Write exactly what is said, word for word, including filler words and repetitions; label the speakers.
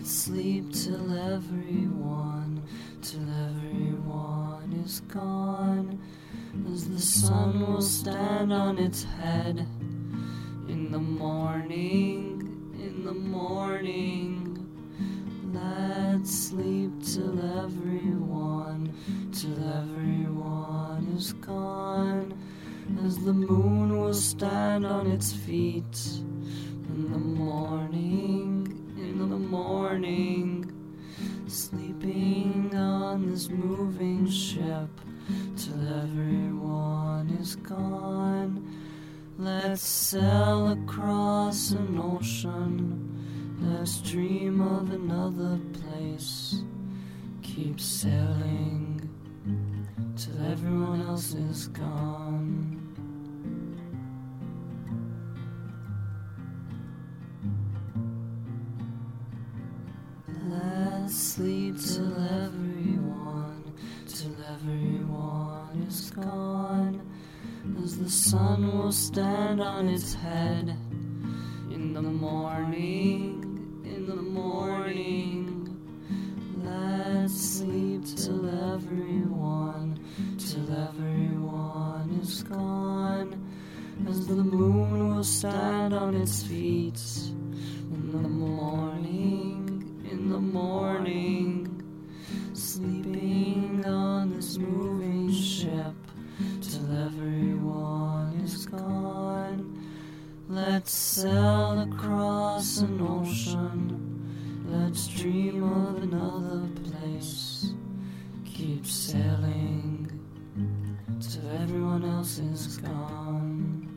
Speaker 1: Let's sleep till everyone, till everyone is gone, as the sun will stand on its head in the morning, in the morning. Let's sleep till everyone, till everyone is gone, as the moon will stand on its feet in the morning, in the morning. Sleeping on this moving ship till everyone is gone. Let's sail across an ocean, let's dream of another place. Keep sailing till everyone else is gone. Let's sleep till everyone, till everyone is gone, as the sun will stand on its head in the morning, in the morning. Let's sleep till everyone, till everyone is gone, as the moon will stand on its feet in the morning, in the morning. Sleeping on this moving ship till everyone is gone. Let's sail across an ocean, let's dream of another place. Keep sailing till everyone else is gone.